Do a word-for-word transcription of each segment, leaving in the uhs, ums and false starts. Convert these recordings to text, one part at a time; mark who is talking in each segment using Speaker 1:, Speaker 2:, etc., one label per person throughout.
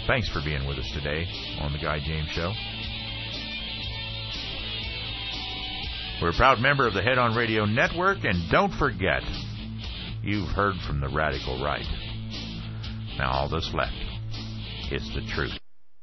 Speaker 1: Thanks for being with us today on The Guy James Show. We're a proud member of the Head On Radio Network, and don't forget, you've heard from the radical right. Now all that's left is the truth.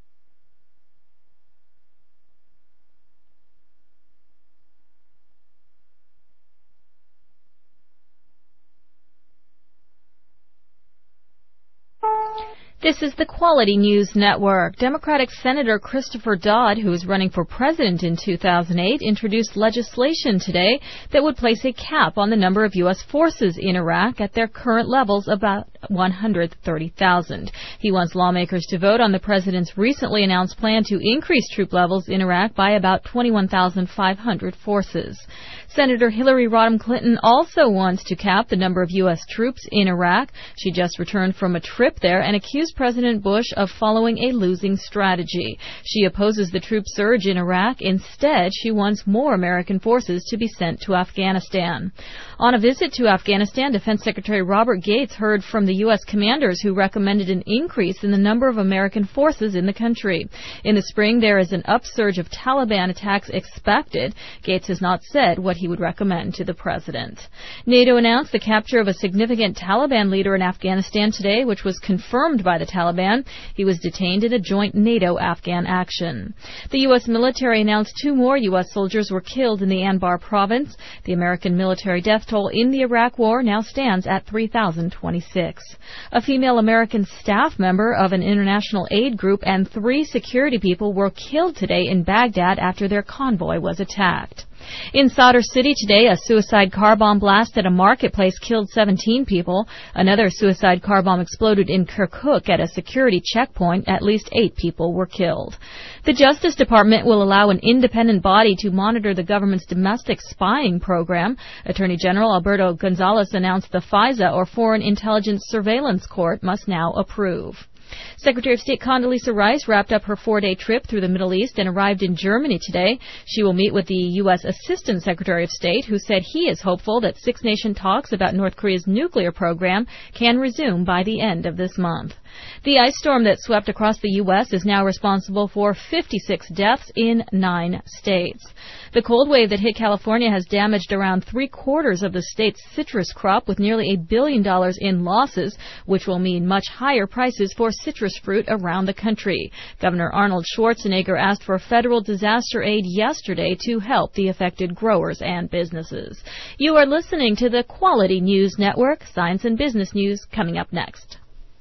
Speaker 2: This is the Quality News Network. Democratic Senator Christopher Dodd, who is running for president in two thousand eight, introduced legislation today that would place a cap on the number of U S forces in Iraq at their current levels, about one hundred thirty thousand. He wants lawmakers to vote on the president's recently announced plan to increase troop levels in Iraq by about twenty-one thousand five hundred forces. Senator Hillary Rodham Clinton also wants to cap the number of U S troops in Iraq. She just returned from a trip there and accused President Bush of following a losing strategy. She opposes the troop surge in Iraq. Instead, she wants more American forces to be sent to Afghanistan. On a visit to Afghanistan, Defense Secretary Robert Gates heard from the U S commanders who recommended an increase in the number of American forces in the country. In the spring, there is an upsurge of Taliban attacks expected. Gates has not said what he would recommend to the president. NATO announced the capture of a significant Taliban leader in Afghanistan today, which was confirmed by the Taliban. He was detained in a joint NATO-Afghan action. The U S military announced two more U S soldiers were killed in the Anbar province. The American military death toll in the Iraq War now stands at three thousand twenty-six. A female American staff member of an international aid group and three security people were killed today in Baghdad after their convoy was attacked. In Sadr City today, a suicide car bomb blast at a marketplace killed seventeen people. Another suicide car bomb exploded in Kirkuk at a security checkpoint. At least eight people were killed. The Justice Department will allow an independent body to monitor the government's domestic spying program. Attorney General Alberto Gonzales announced the FISA, or Foreign Intelligence Surveillance Court, must now approve. Secretary of State Condoleezza Rice wrapped up her four-day trip through the Middle East and arrived in Germany today. She will meet with the U S Assistant Secretary of State, who said he is hopeful that six-nation talks about North Korea's nuclear program can resume by the end of this month. The ice storm that swept across the U S is now responsible for fifty-six deaths in nine states. The cold wave that hit California has damaged around three-quarters of the state's citrus crop, with nearly a billion dollars in losses, which will mean much higher prices for citrus fruit around the country. Governor Arnold Schwarzenegger asked for federal disaster aid yesterday to help the affected growers and businesses. You are listening to the Quality News Network. Science and business news coming up next.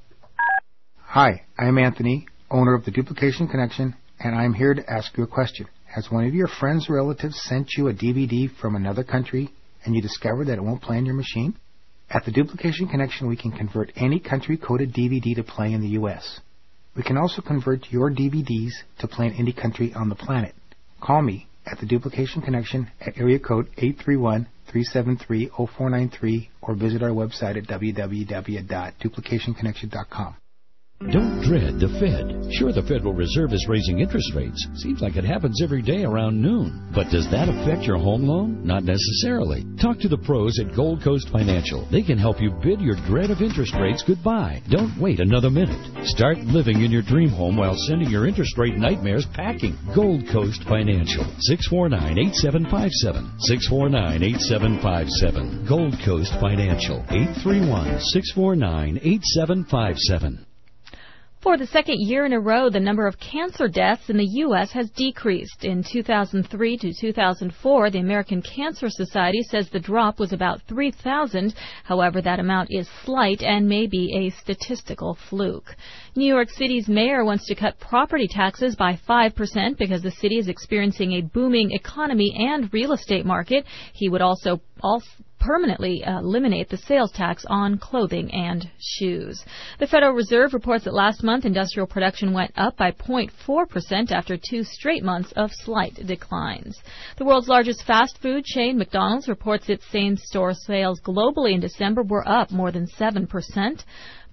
Speaker 3: Hi, I'm Anthony, owner of the Duplication Connection, and I'm here to ask you a question. Has one of your friends or relatives sent you a D V D from another country and you discovered that it won't play on your machine? At the Duplication Connection, we can convert any country-coded D V D to play in the U S. We can also convert your D V Ds to play in any country on the planet. Call me at the Duplication Connection at area code eight three one, three seven three, zero four nine three or visit our website at w w w dot duplication connection dot com.
Speaker 4: Don't dread the Fed. Sure, the Federal Reserve is raising interest rates. Seems like it happens every day around noon. But does that affect your home loan? Not necessarily. Talk to the pros at Gold Coast Financial. They can help you bid your dread of interest rates goodbye. Don't wait another minute. Start living in your dream home while sending your interest rate nightmares packing. Gold Coast Financial. six four nine, eight seven five seven. six four nine, eight seven five seven. Gold Coast Financial. eight three one, six four nine, eight seven five seven.
Speaker 2: For the second year in a row, the number of cancer deaths in the U S has decreased. In two thousand three to two thousand four, the American Cancer Society says the drop was about three thousand. However, that amount is slight and may be a statistical fluke. New York City's mayor wants to cut property taxes by five percent because the city is experiencing a booming economy and real estate market. He would also also permanently uh, eliminate the sales tax on clothing and shoes. The Federal Reserve reports that last month industrial production went up by zero point four percent after two straight months of slight declines. The world's largest fast food chain, McDonald's, reports its same-store sales globally in December were up more than seven percent.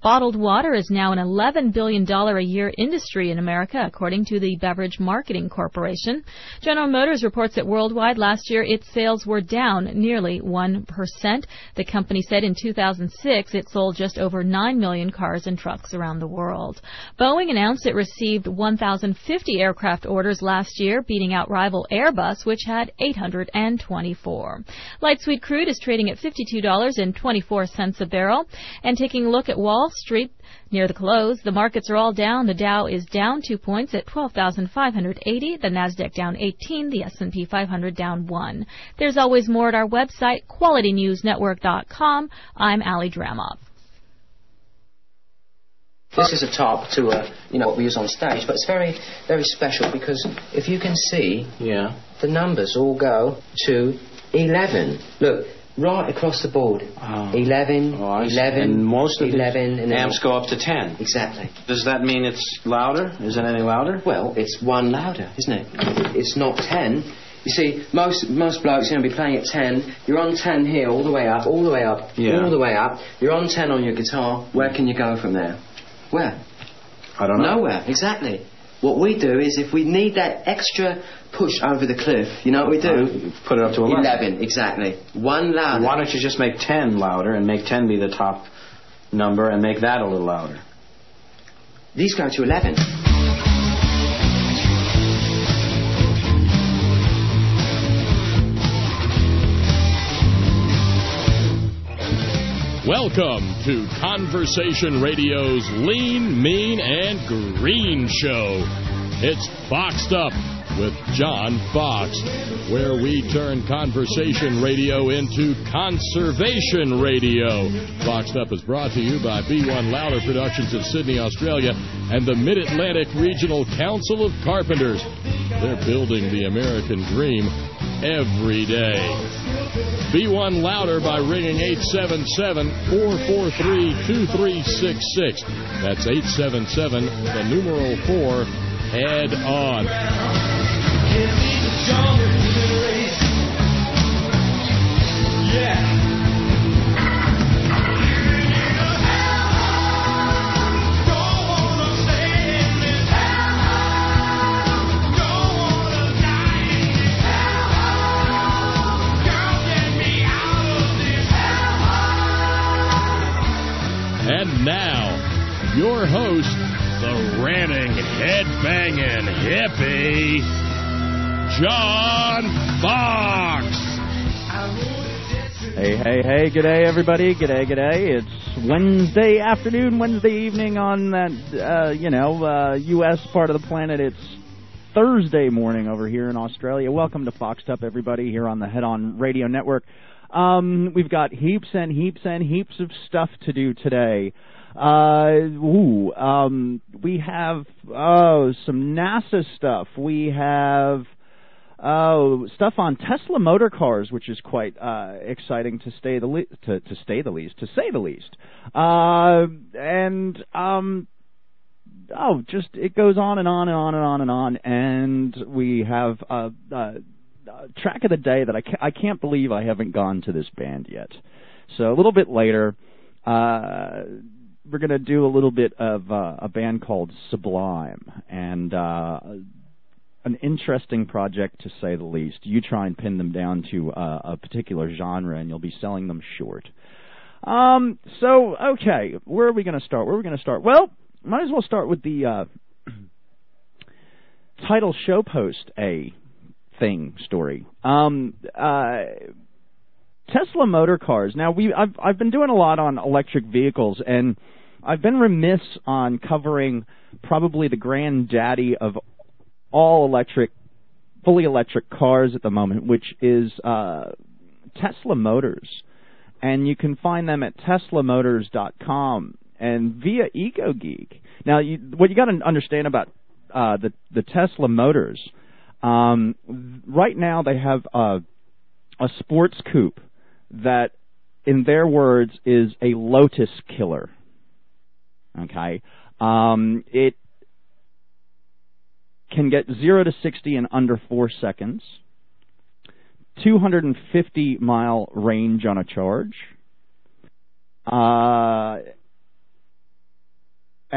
Speaker 2: Bottled water is now an eleven billion dollars a year industry in America, according to the Beverage Marketing Corporation. General Motors reports that worldwide last year its sales were down nearly one percent. The company said in two thousand six it sold just over nine million cars and trucks around the world. Boeing announced it received one thousand fifty aircraft orders last year, beating out rival Airbus, which had eight hundred twenty-four. Light sweet crude is trading at fifty-two dollars and twenty-four cents a barrel. And taking a look at Wall Street, near the close, the markets are all down. The Dow is down two points at twelve thousand five hundred eighty. The Nasdaq down eighteen. The S and P five hundred down one. There's always more at our website, quality news network dot com. I'm Ali Dramoff.
Speaker 5: This is a top to a, you know, what we use on stage, but it's very, very special because if you can see, yeah, the numbers all go to eleven. Look. Right across the board. Oh. eleven, oh, eleven,
Speaker 6: and most of
Speaker 5: eleven,
Speaker 6: the
Speaker 5: and
Speaker 6: amps go up to ten.
Speaker 5: Exactly.
Speaker 6: Does that mean it's louder? Is it any louder?
Speaker 5: Well, it's one louder, isn't it? It's not ten. You see, most most blokes are going to be playing at ten. You're on ten here, all the way up, all the way up, yeah. all the way up. You're on ten on your guitar. Where can you go from there? Where?
Speaker 6: I don't know.
Speaker 5: Nowhere, exactly. What we do is, if we need that extra push over the cliff, you know what we do?
Speaker 6: Uh, put it up to eleven.
Speaker 5: eleven, exactly. One louder.
Speaker 6: Why don't you just make ten louder and make ten be the top number and make that a little louder?
Speaker 5: These go to eleven.
Speaker 7: Welcome to Conversation Radio's Lean, Mean, and Green Show. It's Boxed Up with John Fox, where we turn conversation radio into conservation radio. Boxed Up is brought to you by B one Louder Productions of Sydney, Australia, and the Mid-Atlantic Regional Council of Carpenters. They're building the American dream every day. B one Louder by ringing eight seven seven, four four three, two three six six. That's eight seven seven, the numeral four, head on. Yeah. And now, your host, the ranting, head-banging hippie, John Fox.
Speaker 8: Hey, hey, hey, g'day, everybody. G'day, g'day. It's Wednesday afternoon, Wednesday evening on that, uh, you know, uh, U S part of the planet. It's Thursday morning over here in Australia. Welcome to Foxed Up, everybody, here on the Head On Radio Network. Um, we've got heaps and heaps and heaps of stuff to do today. Uh, ooh, um, we have, oh, some NASA stuff. We have, oh, stuff on Tesla motor cars, which is quite, uh, exciting to stay the le- to, to stay the least, to say the least. Uh, and, um, oh, just, it goes on and on and on and on and on. And we have, uh, uh, Uh, track of the day that I can't, I can't believe I haven't gone to this band yet. So a little bit later, uh, we're going to do a little bit of uh, a band called Sublime, and uh, an interesting project to say the least. You try and pin them down to uh, a particular genre, and you'll be selling them short. Um, so, okay, where are we going to start? Where are we going to start? Well, might as well start with the uh, title show post A thing story. Um, uh, Tesla motor cars. Now, we I've I've been doing a lot on electric vehicles, and I've been remiss on covering probably the granddaddy of all electric, fully electric cars at the moment, which is uh, Tesla Motors. And you can find them at tesla motors dot com and via EcoGeek. Now, you, what you got to understand about uh, the the Tesla Motors. Um, right now they have a, a sports coupe that, in their words, is a Lotus killer. Okay? Um, it can get zero to sixty in under four seconds, two hundred fifty mile range on a charge. Uh,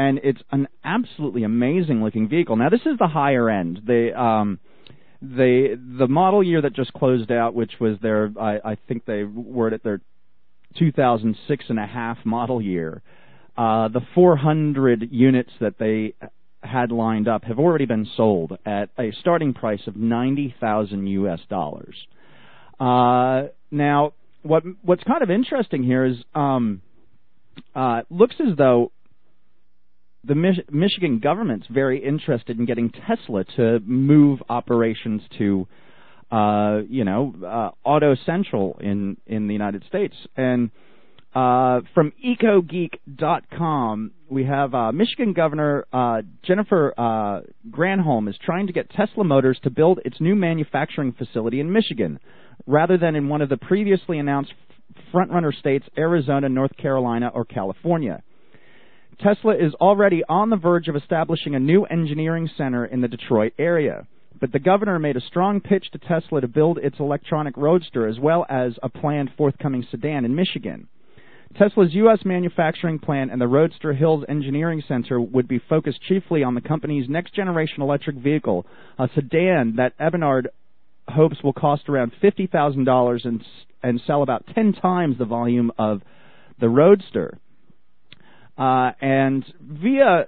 Speaker 8: and it's an absolutely amazing-looking vehicle. Now, this is the higher end. The um, the the model year that just closed out, which was their, I, I think they were at their two thousand six and a half model year. Uh, the four hundred units that they had lined up have already been sold at a starting price of ninety thousand U S dollars. Uh, now, what what's kind of interesting here is um, uh, it looks as though the Mich- Michigan government's very interested in getting Tesla to move operations to, uh, you know, uh, Auto Central in, in the United States. And uh, from eco geek dot com, we have uh, Michigan Governor uh, Jennifer uh, Granholm is trying to get Tesla Motors to build its new manufacturing facility in Michigan, rather than in one of the previously announced front-runner states, Arizona, North Carolina, or California. Tesla is already on the verge of establishing a new engineering center in the Detroit area, but the governor made a strong pitch to Tesla to build its electronic roadster as well as a planned forthcoming sedan in Michigan. Tesla's U S manufacturing plant and the Roadster Hills Engineering Center would be focused chiefly on the company's next-generation electric vehicle, a sedan that Ebenard hopes will cost around fifty thousand dollars and, and sell about ten times the volume of the Roadster. Uh, and via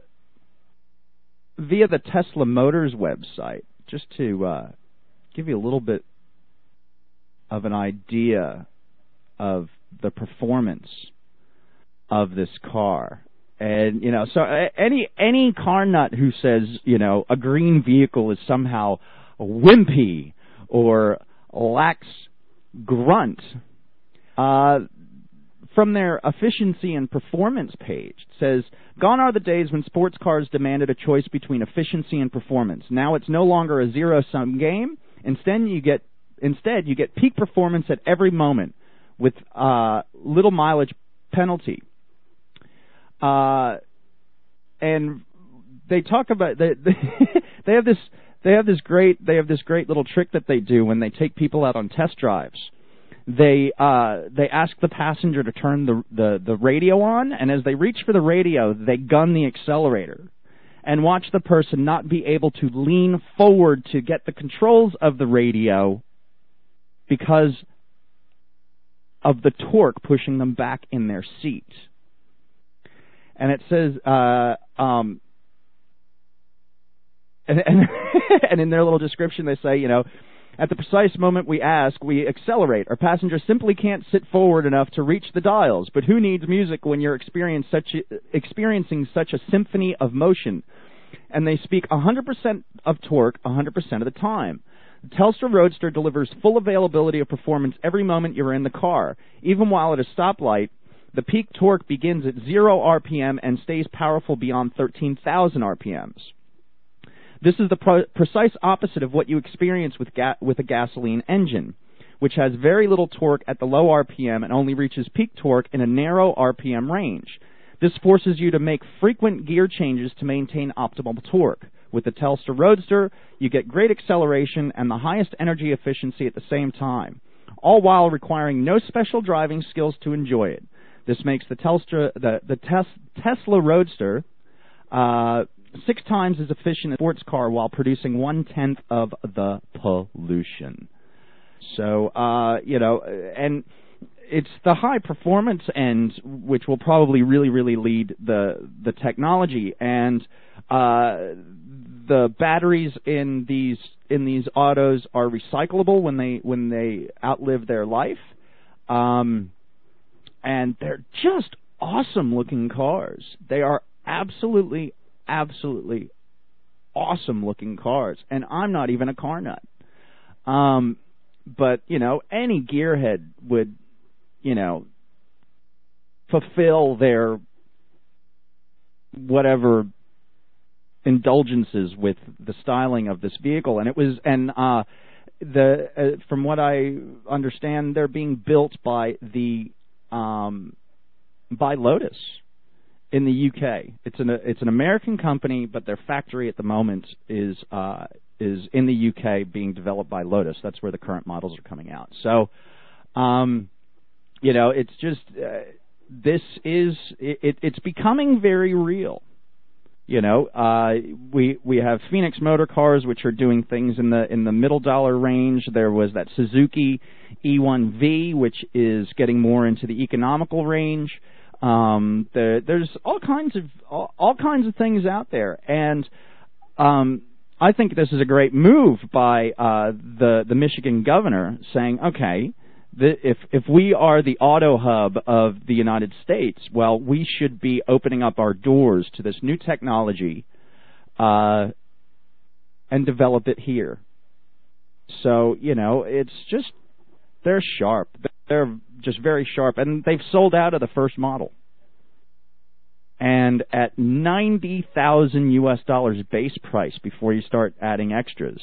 Speaker 8: via the Tesla Motors website, just to uh, give you a little bit of an idea of the performance of this car. And, you know, so any any car nut who says, you know, a green vehicle is somehow wimpy or lacks grunt, uh, from their efficiency and performance page, it says, gone are the days when sports cars demanded a choice between efficiency and performance. Now it's no longer a zero-sum game. Instead, you get instead you get peak performance at every moment with uh, little mileage penalty. Uh, and they talk about they, they have this they have this great they have this great little trick that they do when they take people out on test drives. They uh, they ask the passenger to turn the, the the radio on, and as they reach for the radio, they gun the accelerator and watch the person not be able to lean forward to get the controls of the radio because of the torque pushing them back in their seat. And it says, uh, um, and, and, and in their little description they say, you know, at the precise moment we ask, we accelerate. Our passengers simply can't sit forward enough to reach the dials. But who needs music when you're experience such a, experiencing such a symphony of motion? And they speak one hundred percent of torque one hundred percent of the time. The Telstra Roadster delivers full availability of performance every moment you're in the car. Even while at a stoplight, the peak torque begins at zero R P M and stays powerful beyond thirteen thousand R P Ms. This is the pro- precise opposite of what you experience with, ga- with a gasoline engine, which has very little torque at the low R P M and only reaches peak torque in a narrow R P M range. This forces you to make frequent gear changes to maintain optimal torque. With the Telstra Roadster, you get great acceleration and the highest energy efficiency at the same time, all while requiring no special driving skills to enjoy it. This makes the Telstra, the, the tes, Tesla Roadster uh, six times as efficient as a sports car while producing one-tenth of the pollution. So, uh, you know, and it's the high performance end which will probably really, really lead the the technology. And uh, the batteries in these in these autos are recyclable when they when they outlive their life. Um, and they're just awesome-looking cars. They are absolutely, absolutely awesome-looking cars. And I'm not even a car nut. Um, but, you know, any gearhead would, you know, fulfill their whatever indulgences with the styling of this vehicle. And it was, and uh, the uh, from what I understand, they're being built by the Um, by Lotus in the U K. It's an it's an American company, but their factory at the moment is uh, is in the U K being developed by Lotus. That's where the current models are coming out. So, um, you know, it's just uh, this is it, it's becoming very real. You know, uh, we we have Phoenix Motor Cars, which are doing things in the in the middle dollar range. There was that Suzuki E one V, which is getting more into the economical range. Um, there, there's all kinds of all, all kinds of things out there, and um, I think this is a great move by uh, the the Michigan governor, saying, okay, the, if if we are the auto hub of the United States, well, we should be opening up our doors to this new technology uh, and develop it here. So, you know, it's just, they're sharp. They're just very sharp, and they've sold out of the first model. And at ninety thousand U S dollars base price before you start adding extras.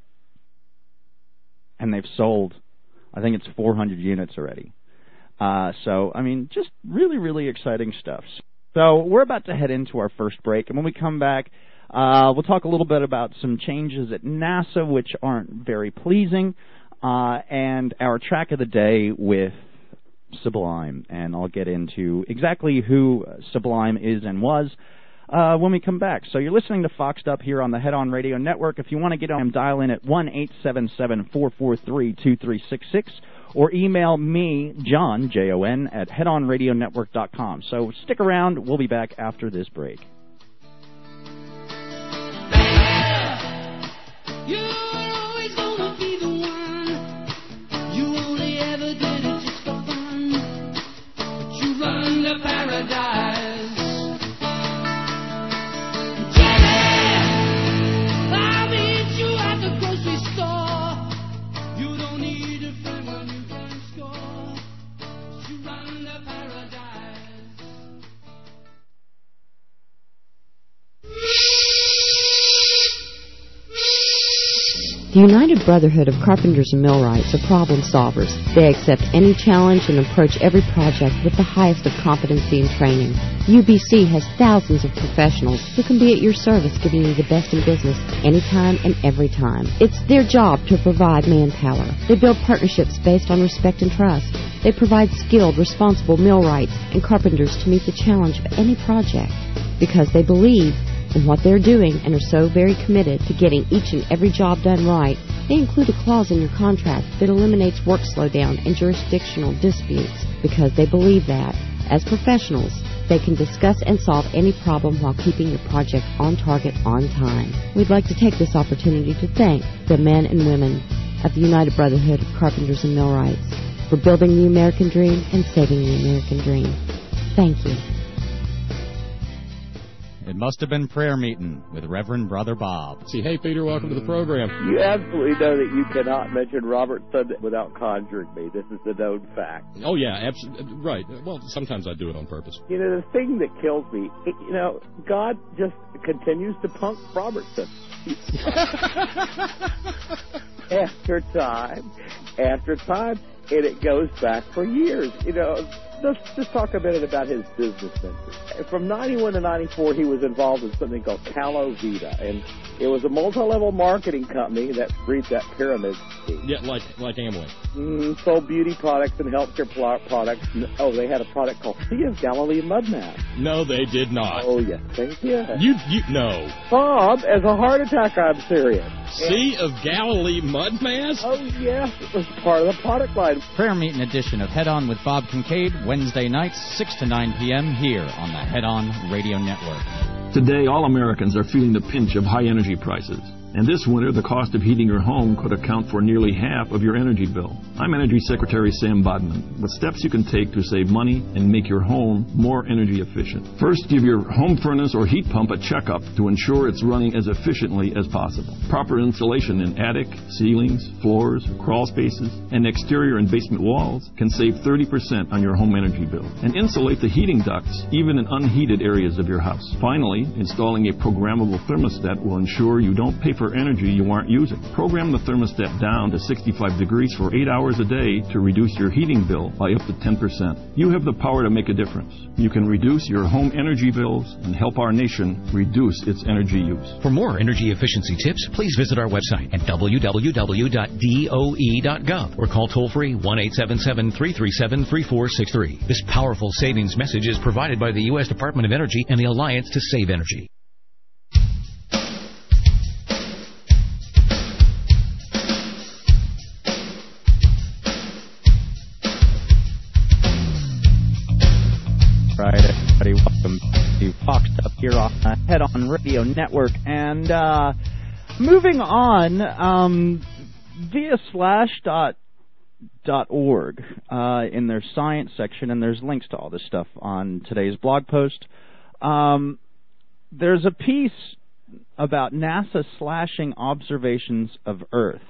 Speaker 8: And they've sold, I think it's four hundred units already. Uh, so, I mean, just really, really exciting stuff. So we're about to head into our first break, and when we come back, uh, we'll talk a little bit about some changes at NASA, which aren't very pleasing, uh, and our track of the day with Sublime, and I'll get into exactly who Sublime is and was uh, when we come back. So you're listening to Foxed Up here on the Head On Radio Network. If you want to get on, dial in at one eight seven seven, four four three, two three six six or email me, John, J O N, at head on radio network dot com. So stick around. We'll be back after this break.
Speaker 9: The United Brotherhood of Carpenters and Millwrights are problem solvers. They accept any challenge and approach every project with the highest of competency and training. U B C has thousands of professionals who can be at your service, giving you the best in business anytime and every time. It's their job to provide manpower. They build partnerships based on respect and trust. They provide skilled, responsible millwrights and carpenters to meet the challenge of any project because they believe in what they're doing and are so very committed to getting each and every job done right. They include a clause in your contract that eliminates work slowdown and jurisdictional disputes because they believe that, as professionals, they can discuss and solve any problem while keeping your project on target on time. We'd like to take this opportunity to thank the men and women of the United Brotherhood of Carpenters and Millwrights for building the American dream and saving the American dream. Thank you.
Speaker 10: It must have been prayer meeting with Reverend Brother Bob.
Speaker 7: See, hey, Peter, welcome to the program.
Speaker 11: You absolutely know that you cannot mention Robertson without conjuring me. This is the known fact.
Speaker 7: Oh, yeah, absolutely. Right. Well, sometimes I do it on purpose.
Speaker 11: You know, the thing that kills me, it, you know, God just continues to punk Robertson. After time, after time, and it goes back for years. You know, let's just talk a minute about his business ventures. From ninety-one to ninety-four, he was involved in something called Calovita, and it was a multi-level marketing company that breeds that pyramid scheme.
Speaker 7: Yeah, like like Amway.
Speaker 11: Mm, sold beauty products and healthcare products. Oh, they had a product called Sea of Galilee Mud Mask.
Speaker 7: No, they did not.
Speaker 11: Oh, yes, they did.
Speaker 7: You, you, no.
Speaker 11: Bob, as a heart attack, I'm serious.
Speaker 7: Sea of Galilee Mud Mask?
Speaker 11: Oh, yes, it was part of the product line.
Speaker 10: Prayer meeting edition of Head On with Bob Kincaid, Wednesday nights, six to nine p.m. here on the Head On Radio Network.
Speaker 12: Today, all Americans are feeling the pinch of high energy prices. And this winter, the cost of heating your home could account for nearly half of your energy bill. I'm Energy Secretary Sam Bodman with steps you can take to save money and make your home more energy efficient. First, give your home furnace or heat pump a checkup to ensure it's running as efficiently as possible. Proper insulation in attic, ceilings, floors, crawl spaces, and exterior and basement walls can save thirty percent on your home energy bill. And insulate the heating ducts, even in unheated areas of your house. Finally, installing a programmable thermostat will ensure you don't pay for energy you aren't using. Program the thermostat down to sixty-five degrees for eight hours a day to reduce your heating bill by up to ten percent. You have the power to make a difference. You can reduce your home energy bills and help our nation reduce its energy use.
Speaker 13: For more energy efficiency tips, please visit our website at w w w dot d o e dot gov or call toll-free one eight seven seven, three three seven, three four six three. This powerful savings message is provided by the U S Department of Energy and the Alliance to Save Energy.
Speaker 8: here on uh, Head On Radio Network. And uh, moving on, um, via slash dot dot org uh, in their science section, and there's links to all this stuff on today's blog post. Um, there's a piece about NASA slashing observations of Earth.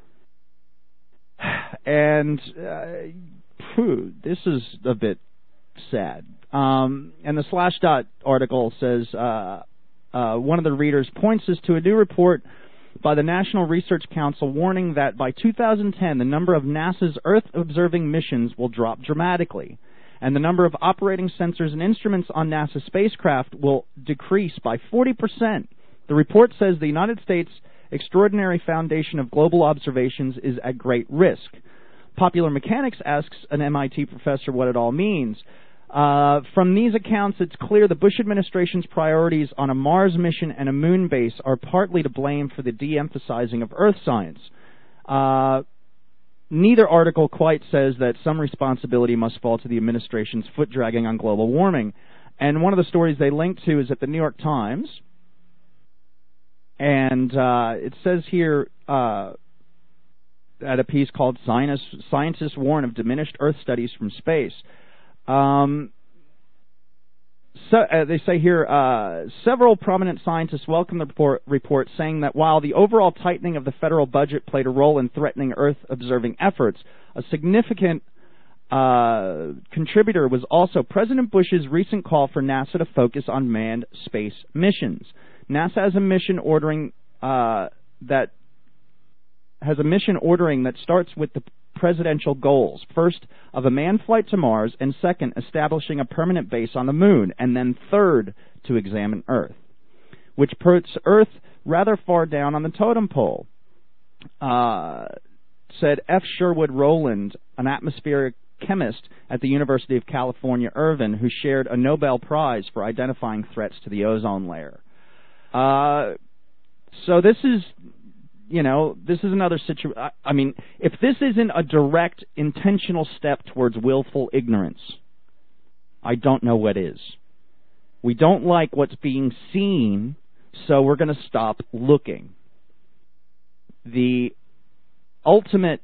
Speaker 8: And uh, phew, this is a bit sad. Um, and the Slashdot article says, uh, uh, one of the readers points us to a new report by the National Research Council warning that by two thousand ten, the number of NASA's Earth-observing missions will drop dramatically, and the number of operating sensors and instruments on NASA spacecraft will decrease by forty percent. The report says the United States Extraordinary Foundation of Global Observations is at great risk. Popular Mechanics asks an M I T professor what it all means. Uh, from these accounts, it's clear the Bush administration's priorities on a Mars mission and a moon base are partly to blame for the de-emphasizing of Earth science. Uh, neither article quite says that some responsibility must fall to the administration's foot-dragging on global warming. And one of the stories they link to is at the New York Times. And uh, it says here, uh, at a piece called Scientists, Scientists Warn of Diminished Earth Studies from Space. Um, so, uh, they say here, uh, several prominent scientists welcome the report, report, saying that while the overall tightening of the federal budget played a role in threatening Earth-observing efforts, a significant uh, contributor was also President Bush's recent call for NASA to focus on manned space missions. NASA has a mission ordering uh, that has a mission ordering that starts with the presidential goals. First, of a manned flight to Mars, and second, establishing a permanent base on the moon, and then third, to examine Earth, which puts Earth rather far down on the totem pole, uh, said F. Sherwood Rowland, an atmospheric chemist at the University of California, Irvine, who shared a Nobel Prize for identifying threats to the ozone layer. Uh, so this is... You know, this is another situation. I mean, if this isn't a direct, intentional step towards willful ignorance, I don't know what is. We don't like what's being seen, so we're going to stop looking. The ultimate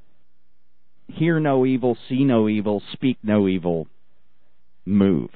Speaker 8: hear no evil, see no evil, speak no evil move.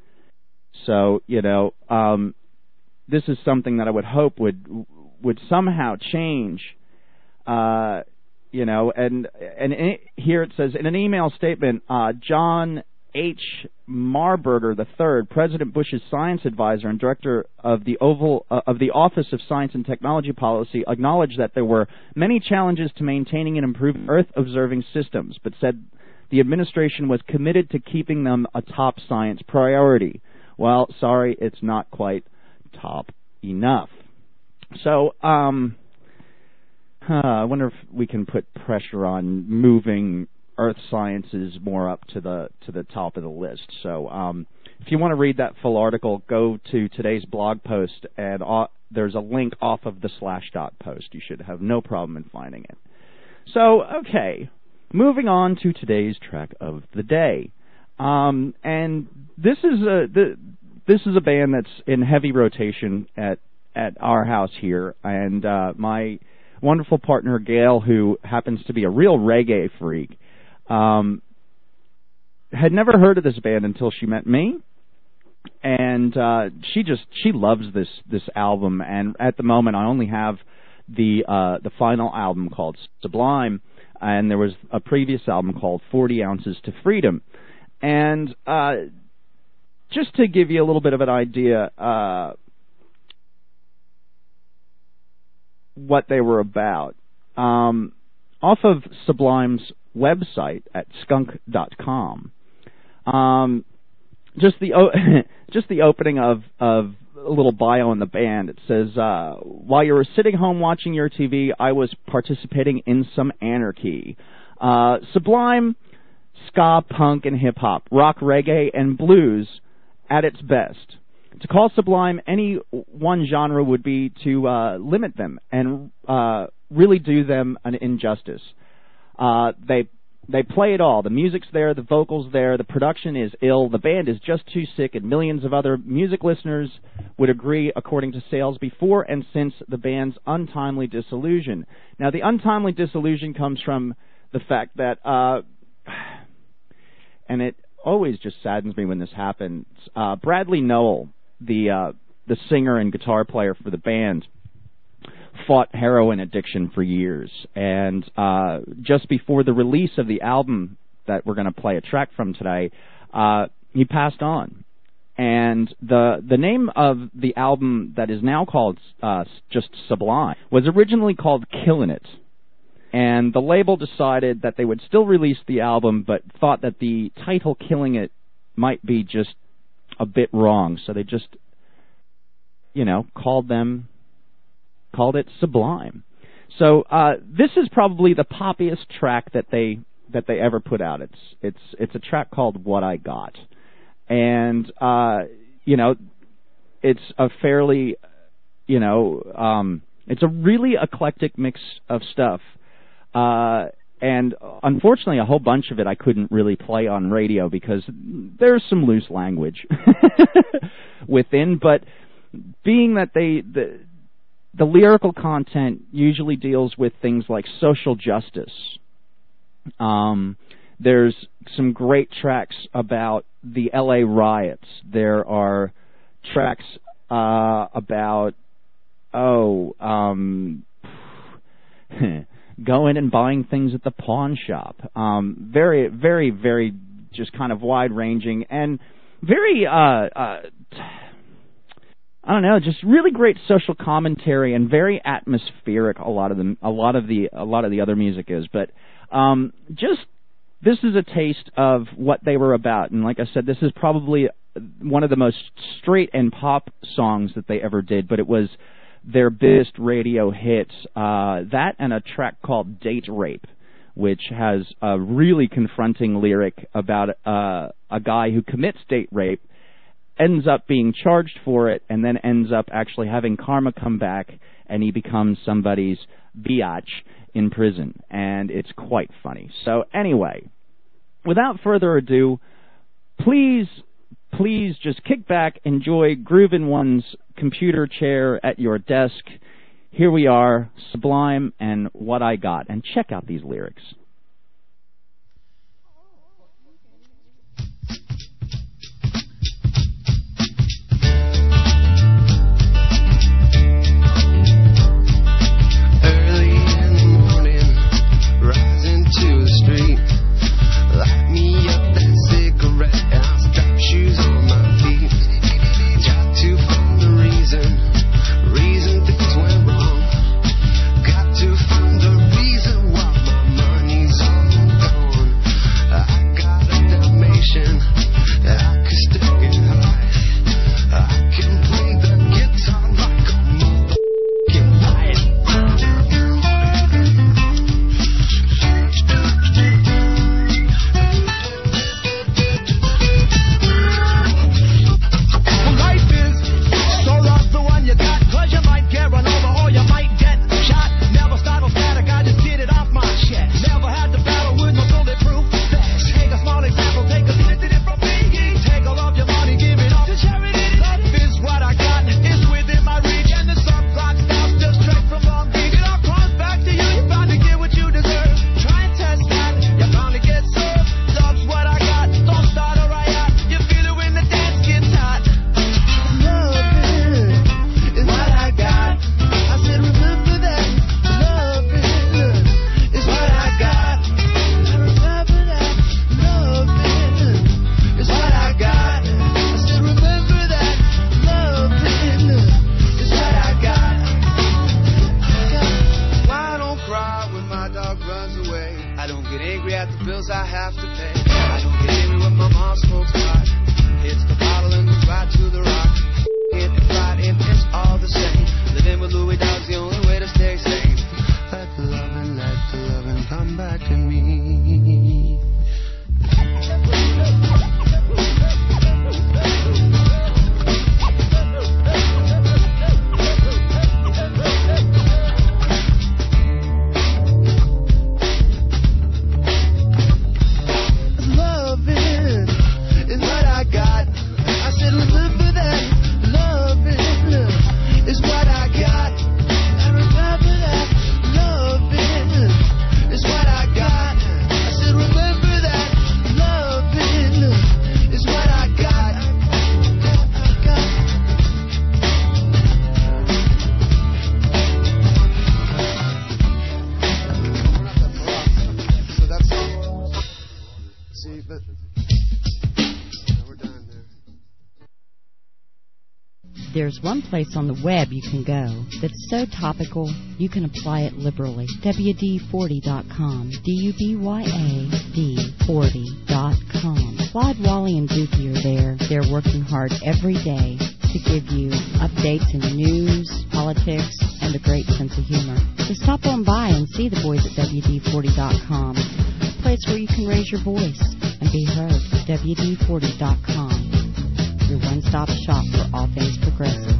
Speaker 8: So, you know, um, this is something that I would hope would... would somehow change, uh, you know, and and it, here it says, in an email statement, uh, John H. Marburger the third, President Bush's science advisor and director of the Oval uh, of the Office of Science and Technology Policy, acknowledged that there were many challenges to maintaining and improving Earth-observing systems, but said the administration was committed to keeping them a top science priority. Well, sorry, it's not quite top enough. So, um, uh, I wonder if we can put pressure on moving Earth sciences more up to the to the top of the list. So, um, if you want to read that full article, go to today's blog post, and uh, there's a link off of the Slashdot post. You should have no problem in finding it. So, okay, moving on to today's track of the day, um, and this is a the, this is a band that's in heavy rotation at. at our house here, and uh, my wonderful partner Gail, who happens to be a real reggae freak, um, had never heard of this band until she met me, and uh, she just she loves this this album. And at the moment, I only have the uh, the final album called Sublime, and there was a previous album called forty ounces to Freedom, and uh, just to give you a little bit of an idea. Uh, what they were about. Um, off of Sublime's website at skunk dot com, um, just the o- just the opening of, of a little bio in the band. It says, uh, while you were sitting home watching your T V, I was participating in some anarchy. Uh, Sublime, ska, punk, and hip-hop, rock, reggae, and blues at its best. To call Sublime any one genre would be to uh, limit them and uh, really do them an injustice. Uh, they They play it all. The music's there, the vocals there, the production is ill, the band is just too sick, and millions of other music listeners would agree, according to sales before and since the band's untimely dissolution. Now, the untimely dissolution comes from the fact that, uh, and it always just saddens me when this happens, uh, Bradley Nowell, the uh, the singer and guitar player for the band, fought heroin addiction for years, and uh, just before the release of the album that we're going to play a track from today, uh, he passed on. And the the name of the album that is now called uh, just Sublime was originally called Killin' It, and the label decided that they would still release the album, but thought that the title Killing It might be just a bit wrong, so they just, you know, called them called it Sublime. So uh, this is probably the poppiest track that they that they ever put out. It's it's it's a track called What I Got, and uh, you know, it's a fairly, you know, um, it's a really eclectic mix of stuff, uh, and unfortunately, a whole bunch of it I couldn't really play on radio because there's some loose language within. But being that they the The lyrical content usually deals with things like social justice. Um, there's some great tracks about the L A riots. There are tracks uh, about, oh, um, going and buying things at the pawn shop. Um, very, very, very just kind of wide-ranging and very... Uh, uh, I don't know, just really great social commentary and very atmospheric. A lot of the, a lot of the, a lot of the other music is, but um, just this is a taste of what they were about. And like I said, this is probably one of the most straight and pop songs that they ever did. But it was their biggest radio hit. Uh, that and a track called "Date Rape," which has a really confronting lyric about uh, a guy who commits date rape, ends up being charged for it, and then ends up actually having karma come back, and he becomes somebody's biatch in prison. And it's quite funny. So anyway, without further ado, please, please just kick back, enjoy, groove in one's computer chair at your desk. Here we are, Sublime and What I Got. And check out these lyrics.
Speaker 14: Reason things went wrong. Got to find a reason why my money
Speaker 9: There's one place on the web you can go that's so topical you can apply it liberally. W D forty dot com. D U B Y A D forty dot com. Claude, Wally, and Dookie are there. They're working hard every day to give you updates in news, politics, and a great sense of humor. So stop on by and see the boys at W D forty dot com. A place where you can raise your voice and be heard. W D forty dot com. Your one-stop shop for all things progressive.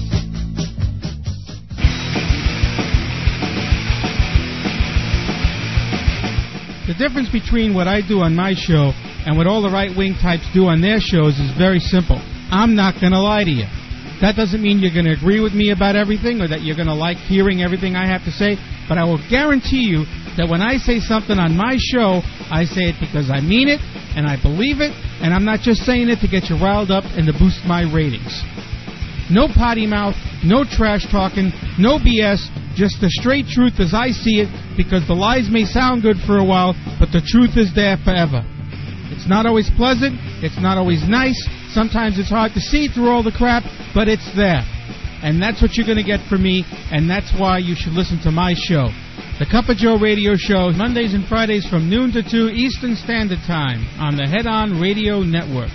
Speaker 14: The difference between what I do on my show and what all the right-wing types do on their shows is very simple. I'm not going to lie to you. That doesn't mean you're going to agree with me about everything or that you're going to like hearing everything I have to say, but I will guarantee you that when I say something on my show, I say it because I mean it and I believe it, and I'm not just saying it to get you riled up and to boost my ratings. No potty mouth, no trash talking, no B S, just the straight truth as I see it, because the lies may sound good for a while, but the truth is there forever. It's not always pleasant, it's not always nice, sometimes it's hard to see through all the crap, but it's there. And that's what you're going to get from me, and that's why you should listen to my show. The Cup of Joe radio show, Mondays and Fridays from noon to two Eastern Standard Time on the Head On Radio Network.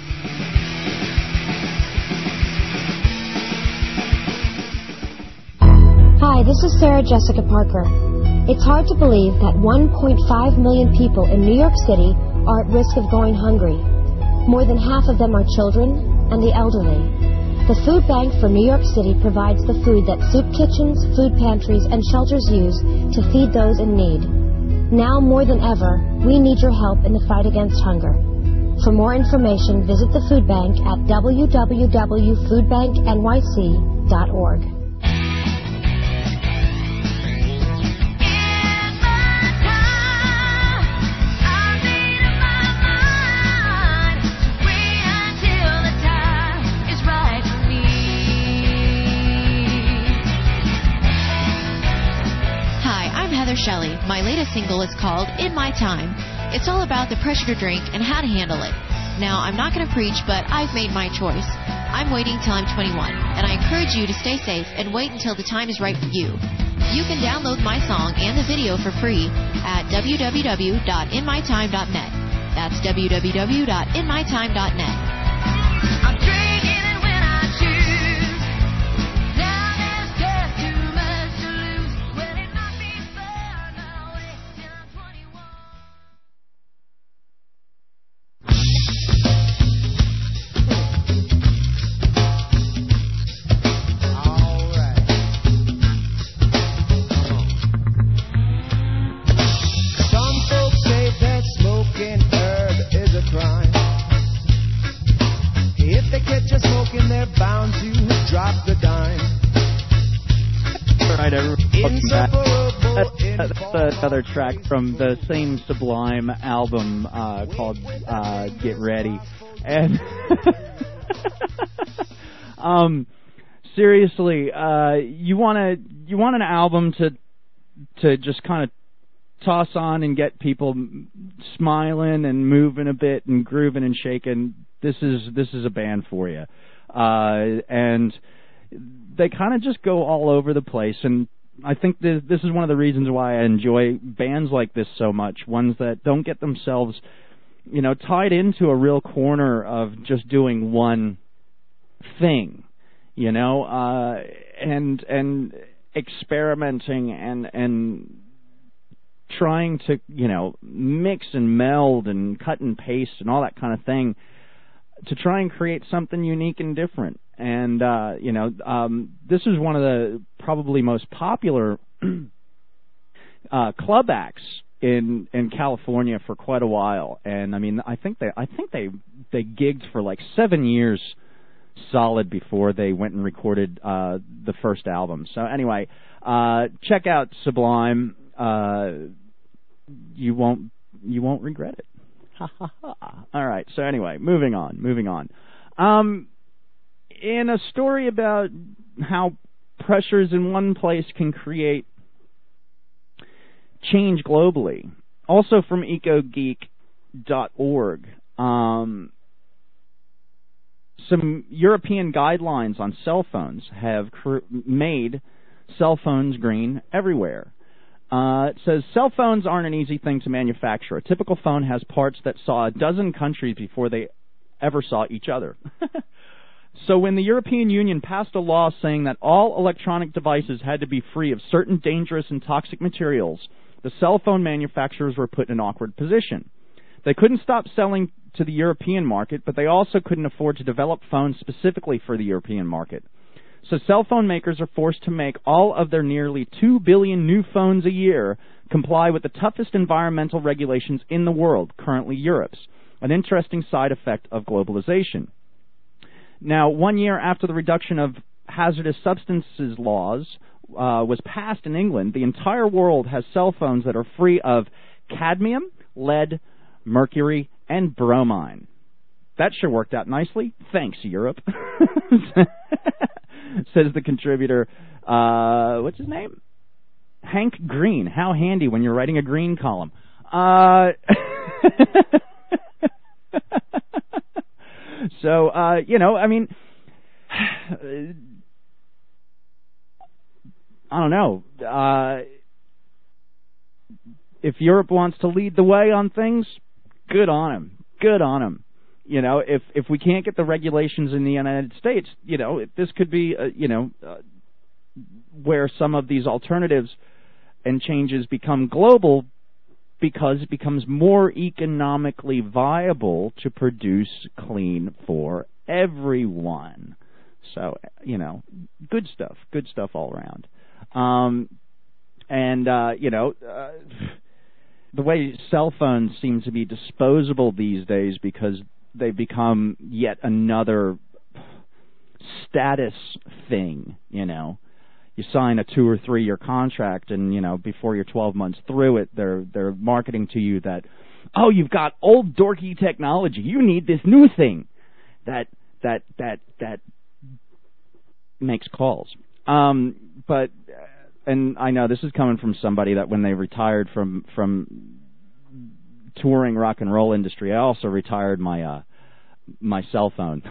Speaker 15: Hi, this is Sarah Jessica Parker. It's hard to believe that one point five million people in New York City are at risk of going hungry. More than half of them are children and the elderly. The Food Bank for New York City provides the food that soup kitchens, food pantries, and shelters use to feed those in need. Now more than ever, we need your help in the fight against hunger. For more information, visit the Food Bank at w w w dot food bank n y c dot org.
Speaker 16: Shelley. My latest single is called In My Time. It's all about the pressure to drink and how to handle it. Now, I'm not going to preach, but I've made my choice. I'm waiting till I'm twenty-one, and I encourage you to stay safe and wait until the time is right for you. You can download my song and the video for free at w w w dot in my time dot net. That's w w w dot in my time dot net. I'm drinking it when I choose. Now there's just too much to lose. Well, it might be fair now, wait till I'm twenty-one.
Speaker 8: That's another track from the same Sublime album uh, called uh, Get Ready. And um, seriously, uh, you want to you want an album to to just kind of toss on and get people smiling and moving a bit and grooving and shaking. This is this is a band for you, uh, and they kind of just go all over the place. And I think this, this is one of the reasons why I enjoy bands like this so much, ones that don't get themselves, you know, tied into a real corner of just doing one thing, you know, uh, and and experimenting and and trying to, you know, mix and meld and cut and paste and all that kind of thing to try and create something unique and different. And, uh, you know, um, this is one of the probably most popular uh, club acts in in California for quite a while. And, I mean, I think they I think they they gigged for like seven years solid before they went and recorded uh, the first album. So, anyway, uh, check out Sublime. Uh, you won't you won't regret it. Ha ha ha. All right. So, anyway, moving on, moving on. Um... In a story about how pressures in one place can create change globally, also from eco geek dot org, um, some European guidelines on cell phones have cr- made cell phones green everywhere. Uh, it says, cell phones aren't an easy thing to manufacture. A typical phone has parts that saw a dozen countries before they ever saw each other. So when the European Union passed a law saying that all electronic devices had to be free of certain dangerous and toxic materials, the cell phone manufacturers were put in an awkward position. They couldn't stop selling to the European market, but they also couldn't afford to develop phones specifically for the European market. So cell phone makers are forced to make all of their nearly two billion new phones a year comply with the toughest environmental regulations in the world, currently Europe's, an interesting side effect of globalization. Now, one year after the reduction of hazardous substances laws uh, was passed in England, the entire world has cell phones that are free of cadmium, lead, mercury, and bromine. That sure worked out nicely. Thanks, Europe. Says the contributor, uh, what's his name? Hank Green. How handy when you're writing a green column. Uh, so, uh, you know, I mean, I don't know. Uh, if Europe wants to lead the way on things, good on him. Good on him. You know, if if we can't get the regulations in the United States, you know, this could be, uh, you know, uh, where some of these alternatives and changes become global because it becomes more economically viable to produce clean for everyone. So, you know, good stuff, good stuff all around. Um, and, uh, you know, uh, the way cell phones seem to be disposable these days because they've become yet another status thing, you know. You sign a two or three year contract, and you know before you're twelve months through it, they're they're marketing to you that, oh, you've got old dorky technology. You need this new thing that that that that makes calls. Um, but and I know this is coming from somebody that when they retired from from touring rock and roll industry, I also retired my uh, my cell phone.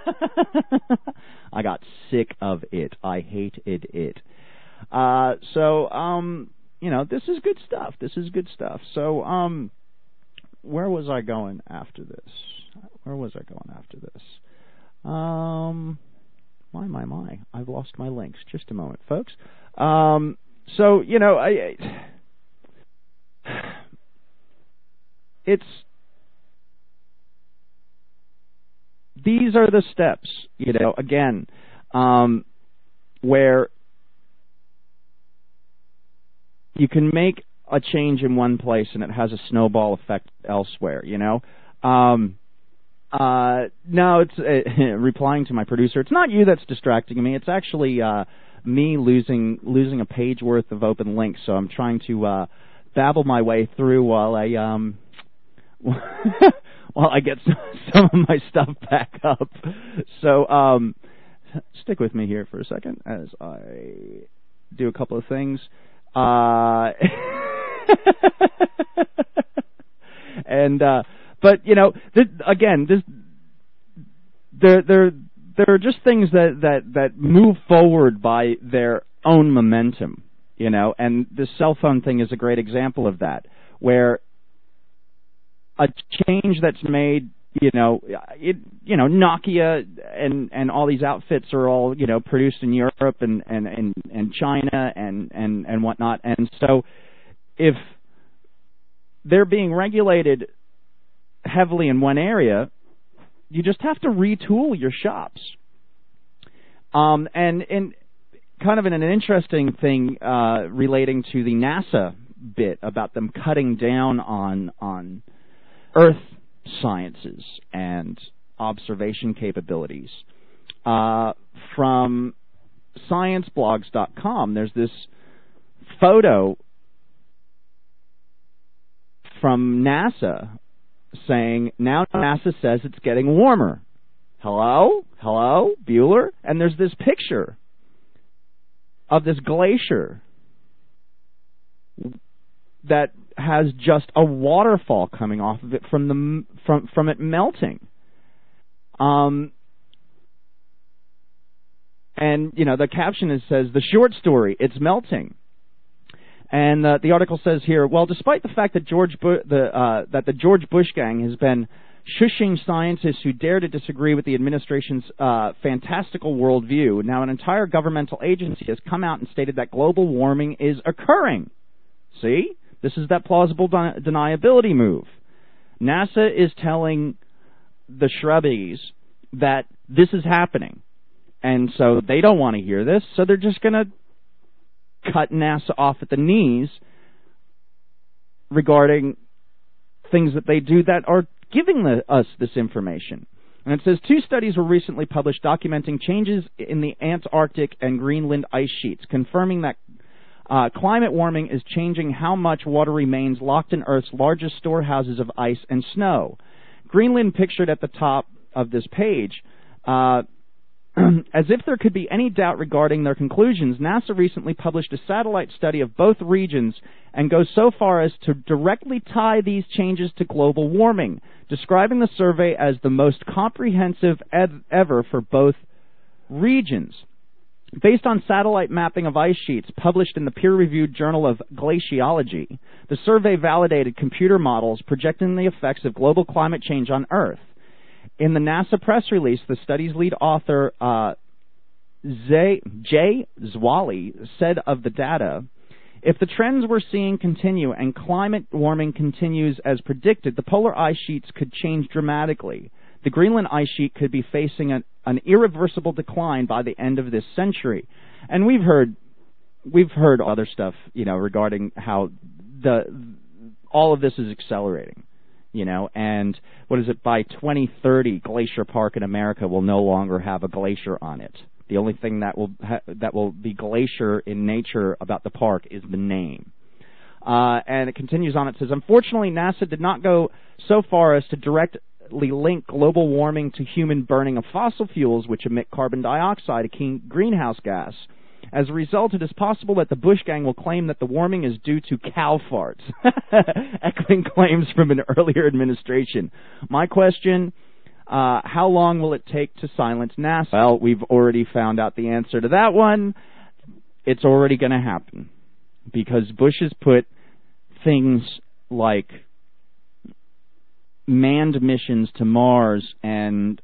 Speaker 8: I got sick of it. I hated it. Uh, so, um, you know, this is good stuff. This is good stuff. So, um, where was I going after this? Where was I going after this? Um, my, my, my. I've lost my links. Just a moment, folks. Um, so, you know, I... I it's... These are the steps, you know, again, um, where you can make a change in one place and it has a snowball effect elsewhere, you know. Um, uh, no, it's uh, replying to my producer. It's not you that's distracting me. It's actually uh, me losing losing a page worth of open links. So I'm trying to uh, babble my way through while I um. Well, I get some of my stuff back up. So, um, stick with me here for a second as I do a couple of things. Uh, and, uh, but, you know, th- again, this, there, there, there are just things that, that, that move forward by their own momentum, you know, and this cell phone thing is a great example of that, where a change that's made, you know, it, you know, Nokia and, and all these outfits are all, you know, produced in Europe and, and, and, and China and, and, and whatnot. And so if they're being regulated heavily in one area, you just have to retool your shops. Um, and, and kind of in an interesting thing, uh, relating to the NASA bit about them cutting down on, on, Earth sciences and observation capabilities. Uh, from science blogs dot com, there's this photo from NASA saying, now NASA says it's getting warmer. Hello? Hello? Bueller? And there's this picture of this glacier that has just a waterfall coming off of it from the from from it melting. Um, And, you know, the caption is, says, the short story, it's melting. And uh, the article says here, well, despite the fact that George Bu- the, uh, that the George Bush gang has been shushing scientists who dare to disagree with the administration's uh, fantastical worldview, now an entire governmental agency has come out and stated that global warming is occurring. See? This is that plausible de- deniability move. NASA is telling the shrubbies that this is happening. And so they don't want to hear this, so they're just going to cut NASA off at the knees regarding things that they do that are giving the, us this information. And it says two studies were recently published documenting changes in the Antarctic and Greenland ice sheets, confirming that uh, climate warming is changing how much water remains locked in Earth's largest storehouses of ice and snow. Greenland, pictured at the top of this page, uh, as if there could be any doubt regarding their conclusions, NASA recently published a satellite study of both regions and goes so far as to directly tie these changes to global warming, describing the survey as the most comprehensive ev- ever for both regions. Based on satellite mapping of ice sheets published in the peer-reviewed Journal of Glaciology, the survey validated computer models projecting the effects of global climate change on Earth. In the NASA press release, the study's lead author, uh, Zay, Jay Zwally, said of the data, if the trends we're seeing continue and climate warming continues as predicted, the polar ice sheets could change dramatically. The Greenland ice sheet could be facing an, an irreversible decline by the end of this century. And we've heard, we've heard other stuff, you know, regarding how the all of this is accelerating. You know, and what is it, by twenty thirty, Glacier Park in America will no longer have a glacier on it. The only thing that will ha- that will be glacier in nature about the park is the name. Uh, and it continues on, it says, unfortunately, NASA did not go so far as to directly link global warming to human burning of fossil fuels, which emit carbon dioxide, a key greenhouse gas. As a result, it is possible that the Bush gang will claim that the warming is due to cow farts, echoing claims from an earlier administration. My question, uh, how long will it take to silence NASA? Well, we've already found out the answer to that one. It's already going to happen, because Bush has put things like manned missions to Mars and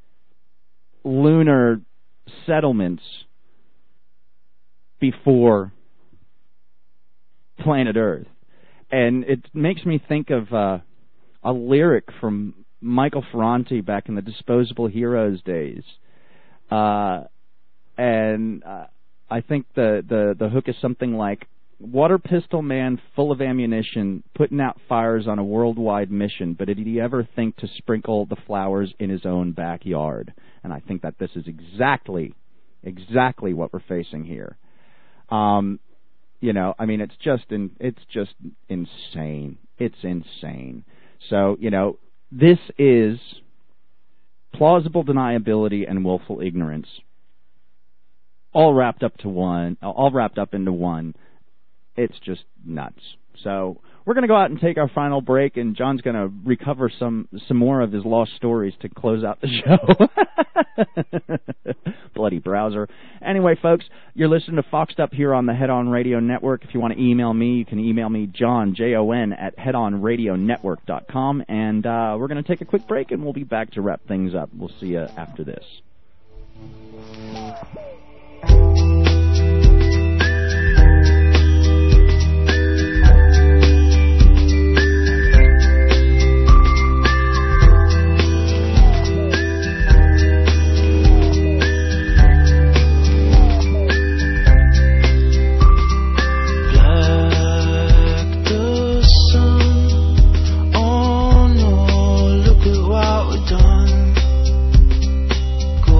Speaker 8: lunar settlements before planet Earth. And it makes me think of uh, a lyric from Michael Ferranti back in the Disposable Heroes days. Uh, and uh, I think the, the, the hook is something like, water pistol man full of ammunition, putting out fires on a worldwide mission, but did he ever think to sprinkle the flowers in his own backyard? And I think that this is exactly, exactly what we're facing here. Um, you know, I mean, it's just in, it's just insane. It's insane. So, you know, this is plausible deniability and willful ignorance, all wrapped up to one, all wrapped up into one. It's just nuts. So we're going to go out and take our final break, and John's going to recover some some more of his lost stories to close out the show. Bloody browser. Anyway, folks, you're listening to Foxed Up here on the Head On Radio Network. If you want to email me, you can email me, John, J O N, at head on radio network dot com. And uh, we're going to take a quick break, and we'll be back to wrap things up. We'll see you after this.
Speaker 17: What we've done,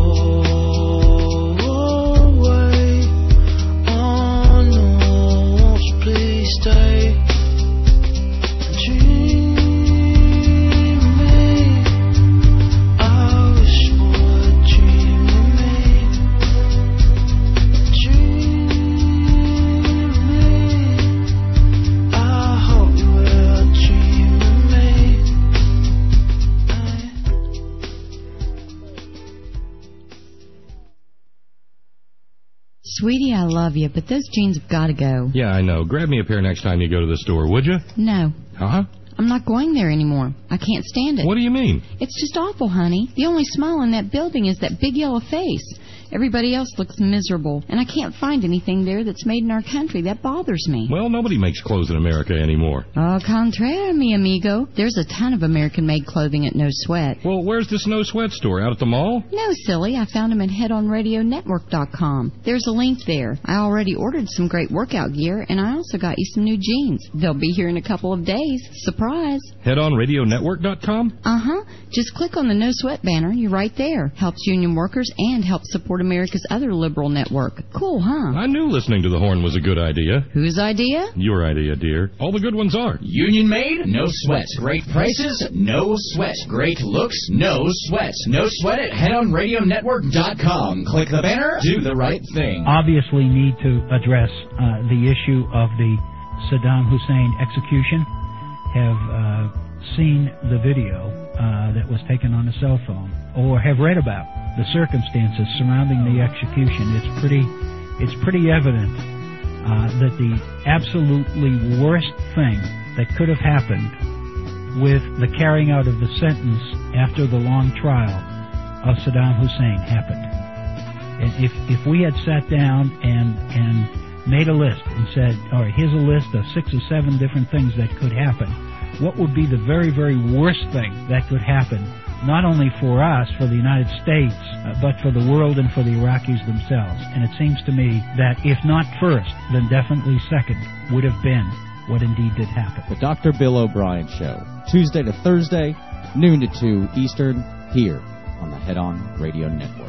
Speaker 17: Sweetie, I love you, but those jeans have got to go.
Speaker 7: Yeah, I know. Grab me a pair next time you go to the store, would you?
Speaker 17: No.
Speaker 7: Uh-huh.
Speaker 17: I'm not going there anymore. I can't stand it.
Speaker 7: What do you mean?
Speaker 17: It's just awful, honey. The only smile in that building is that big yellow face. Everybody else looks miserable, and I can't find anything there that's made in our country. That bothers me.
Speaker 7: Well, nobody makes clothes in America anymore.
Speaker 17: Au contraire, mi amigo. There's a ton of American-made clothing at No Sweat.
Speaker 7: Well, where's this No Sweat store? Out at the mall?
Speaker 17: No, silly. I found them at head on radio network dot com. There's a link there. I already ordered some great workout gear, and I also got you some new jeans. They'll be here in a couple of days. Surprise.
Speaker 7: head on radio network dot com?
Speaker 17: Uh-huh. Just click on the No Sweat banner. You're right there. Helps union workers and helps support America's other liberal network. Cool, huh?
Speaker 7: I knew listening to the horn was a good idea.
Speaker 17: Whose idea?
Speaker 7: Your idea, dear. All the good ones are.
Speaker 18: Union made? No sweat. Great prices? No sweat. Great looks? No sweat. No sweat at head on radio network dot com. Click the banner. Do the right thing.
Speaker 19: Obviously need to address uh, the issue of the Saddam Hussein execution. Have uh, seen the video uh, that was taken on a cell phone, or have read about the circumstances surrounding the execution. It's pretty, it's pretty evident uh, that the absolutely worst thing that could have happened with the carrying out of the sentence after the long trial of Saddam Hussein happened. And if if we had sat down and and made a list and said, all right, here's a list of six or seven different things that could happen, what would be the very, very worst thing that could happen, not only for us, for the United States, uh, but for the world and for the Iraqis themselves? And it seems to me that if not first, then definitely second would have been what indeed did happen.
Speaker 10: The Doctor Bill O'Brien Show, Tuesday to Thursday, noon to two Eastern, here on the Head On Radio Network.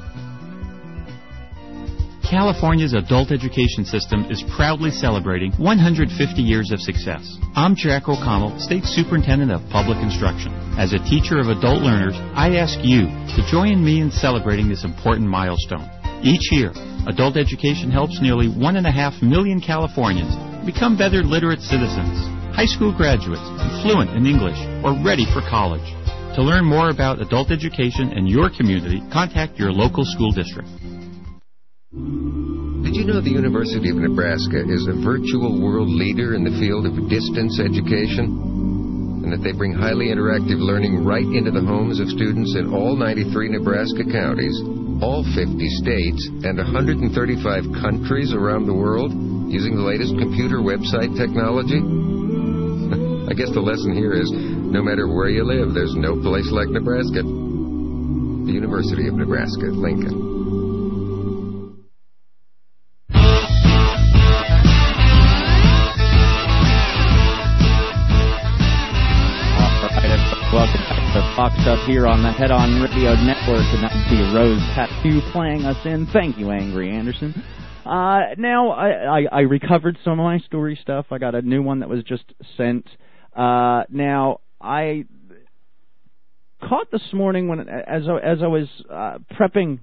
Speaker 20: California's adult education system is proudly celebrating one hundred fifty years of success. I'm Jack O'Connell, State Superintendent of Public Instruction. As a teacher of adult learners, I ask you to join me in celebrating this important milestone. Each year, adult education helps nearly one and a half million Californians become better literate citizens, high school graduates, fluent in English, or ready for college. To learn more about adult education in your community, contact your local school district.
Speaker 21: Did you know the University of Nebraska is a virtual world leader in the field of distance education? And that they bring highly interactive learning right into the homes of students in all ninety-three Nebraska counties, all fifty states, and one hundred thirty-five countries around the world using the latest computer website technology? I guess the lesson here is, no matter where you live, there's no place like Nebraska. The University of Nebraska, Lincoln.
Speaker 8: Welcome back to Fox Up here on the Head On Radio Network, and that would be Rose Tattoo playing us in. Thank you, Angry Anderson. Uh, now, I, I, I recovered some of my story stuff. I got a new one that was just sent. Uh, now, I caught this morning when, as I, as I was uh, prepping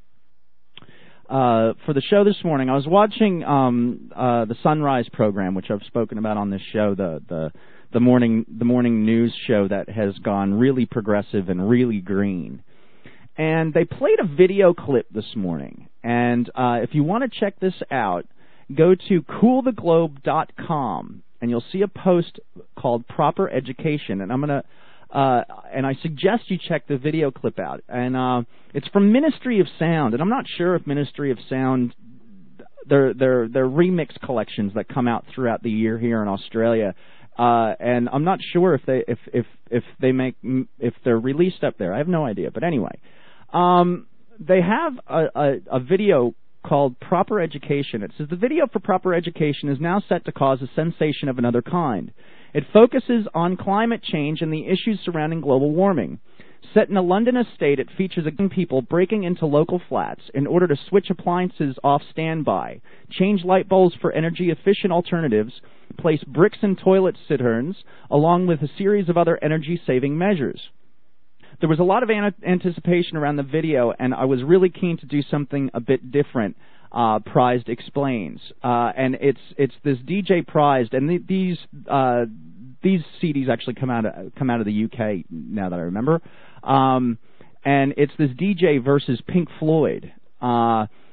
Speaker 8: uh, for the show this morning, I was watching um, uh, the Sunrise program, which I've spoken about on this show, the the the morning the morning news show that has gone really progressive and really green. And they played a video clip this morning. And uh, if you want to check this out, go to cool the globe dot com, and you'll see a post called Proper Education. And I'm going to uh, and I suggest you check the video clip out. And uh, it's from Ministry of Sound. And I'm not sure if Ministry of Sound, their their their remix collections that come out throughout the year here in Australia. Uh, and I'm not sure if they if if if they make if they're released up there. I have no idea. But anyway, um, they have a, a, a video called Proper Education. It says the video for Proper Education is now set to cause a sensation of another kind. It focuses on climate change and the issues surrounding global warming. Set in a London estate, it features young people breaking into local flats in order to switch appliances off standby, change light bulbs for energy-efficient alternatives, place bricks in toilet citerns, along with a series of other energy-saving measures. There was a lot of an- anticipation around the video, and I was really keen to do something a bit different. Uh, Prized explains, uh, and it's it's this D J Prized, and th- these uh, these C Ds actually come out of, come out of the U K now that I remember, um, and it's this D J versus Pink Floyd. Uh,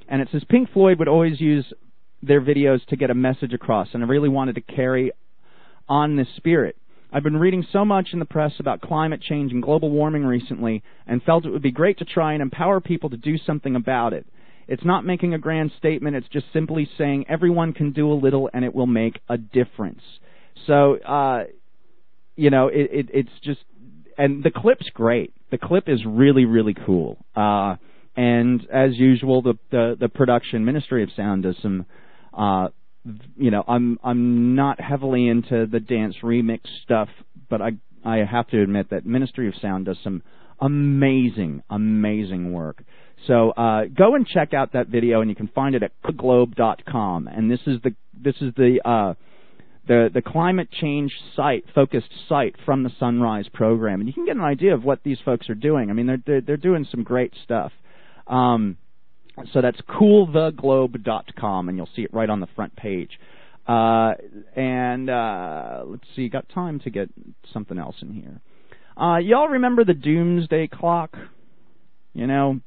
Speaker 8: And it says Pink Floyd would always use their videos to get a message across, and I really wanted to carry on this spirit. I've been reading so much in the press about climate change and global warming recently, and felt it would be great to try and empower people to do something about it. It's not making a grand statement, it's just simply saying everyone can do a little and it will make a difference. So, uh, you know, it, it, it's just, and the clip's great. The clip is really, really cool. Uh, and as usual, the, the, the production, Ministry of Sound does some, uh, you know, I'm, I'm not heavily into the dance remix stuff, but I, I have to admit that Ministry of Sound does some amazing, amazing work. So uh, go and check out that video, and you can find it at globe dot com. And this is the this is the uh, the the climate change site focused site from the Sunrise program, and you can get an idea of what these folks are doing. I mean, they're they're, they're doing some great stuff. Um, so that's cool the globe dot com, and you'll see it right on the front page. Uh, and uh, let's see, got time to get something else in here. Uh, y'all remember the Doomsday Clock? You know.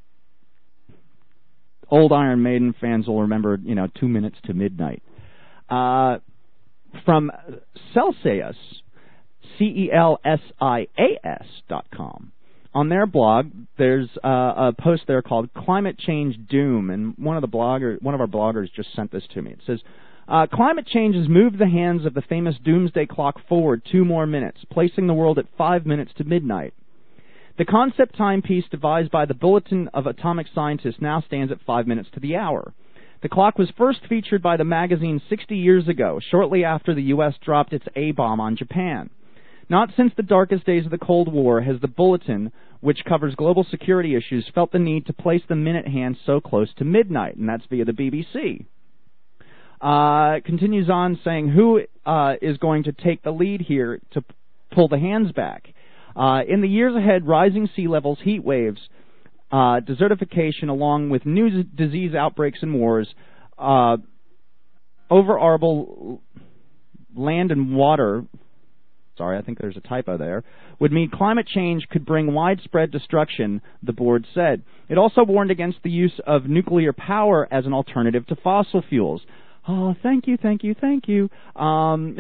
Speaker 8: Old Iron Maiden fans will remember, you know, two minutes to midnight. Uh, from Celsius, C E L S I A S dot com. On their blog, there's uh, a post there called Climate Change Doom, and one of the blogger, one of our bloggers just sent this to me. It says, uh, climate change has moved the hands of the famous Doomsday Clock forward two more minutes, placing the world at five minutes to midnight. The concept timepiece devised by the Bulletin of Atomic Scientists now stands at five minutes to the hour. The clock was first featured by the magazine sixty years ago, shortly after the U S dropped its A-bomb on Japan. Not since the darkest days of the Cold War has the Bulletin, which covers global security issues, felt the need to place the minute hand so close to midnight, and that's via the B B C. Uh, it continues on saying, who uh, is going to take the lead here to p- pull the hands back? Uh, in the years ahead, rising sea levels, heat waves, uh, desertification, along with new disease outbreaks and wars, uh, overarble land and water, sorry, I think there's a typo there, would mean climate change could bring widespread destruction, the board said. It also warned against the use of nuclear power as an alternative to fossil fuels. Oh, thank you, thank you, thank you. Um,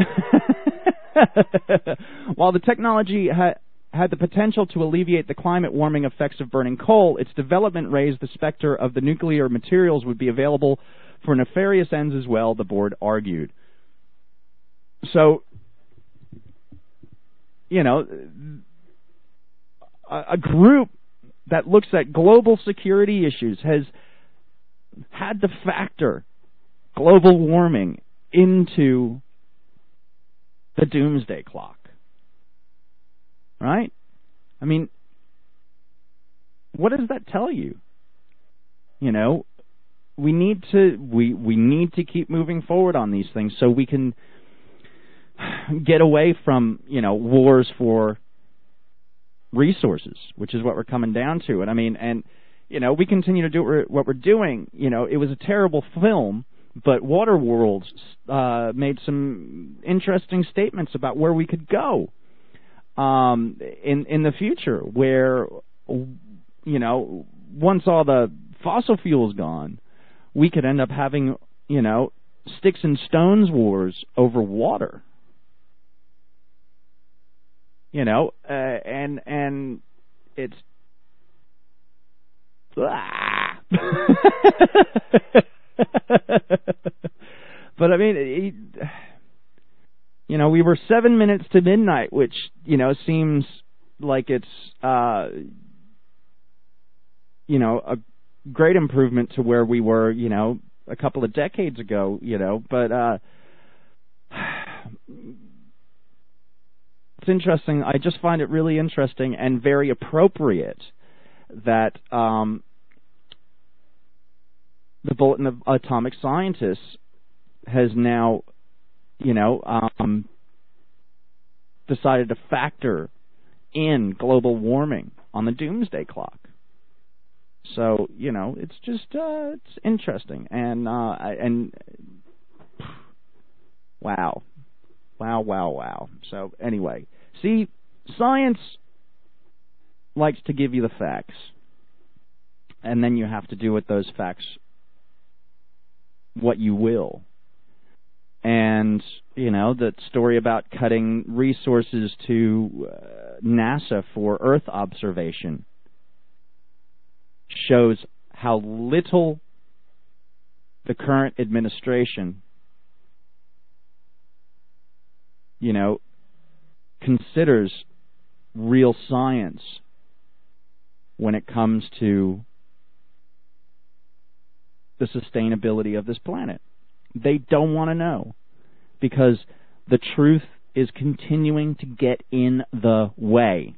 Speaker 8: while the technology ha- had the potential to alleviate the climate warming effects of burning coal, its development raised the specter of the nuclear materials would be available for nefarious ends as well, the board argued. So, you know, a, a group that looks at global security issues has had to factor global warming into the doomsday clock. Right? I mean, what does that tell you? You know, we need to we we need to keep moving forward on these things so we can get away from, you know, wars for resources, which is what we're coming down to. And I mean, and you know, we continue to do what we're doing. You know, it was a terrible film, but Waterworld uh, made some interesting statements about where we could go. Um, in in the future, where, you know, once all the fossil fuel's gone, we could end up having, you know, sticks and stones wars over water. You know, uh, and and it's ah. But I mean, it, you know, we were seven minutes to midnight, which, you know, seems like it's, uh, you know, a great improvement to where we were, you know, a couple of decades ago, you know. But uh, it's interesting. I just find it really interesting and very appropriate that um, the Bulletin of Atomic Scientists has now, you know, um, decided to factor in global warming on the doomsday clock. So, you know, it's just, uh, it's interesting. And, uh, and, wow. Wow, wow, wow. So, anyway, see, science likes to give you the facts. And then you have to do with those facts what you will. And, you know, that story about cutting resources to uh, NASA for Earth observation shows how little the current administration, you know, considers real science when it comes to the sustainability of this planet. They don't want to know because the truth is continuing to get in the way.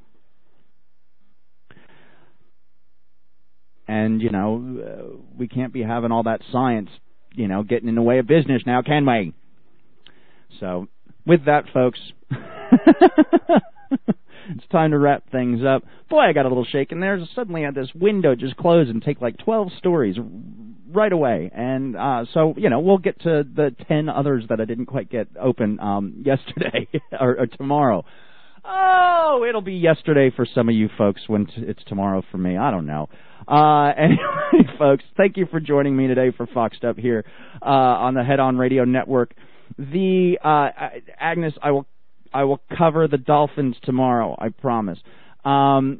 Speaker 8: And, you know, uh, we can't be having all that science, you know, getting in the way of business now, can we? So, with that, folks, it's time to wrap things up. Boy, I got a little shaken there. Suddenly I had this window just close and take like twelve stories right away. And uh, so, you know, we'll get to the ten others that I didn't quite get open um, yesterday or, or tomorrow. Oh, it'll be yesterday for some of you folks when t- it's tomorrow for me. I don't know. Uh, anyway, folks, thank you for joining me today for Foxed Up here uh, on the Head On Radio Network. The uh, Agnes, I will I will cover the Dolphins tomorrow. I promise. Um,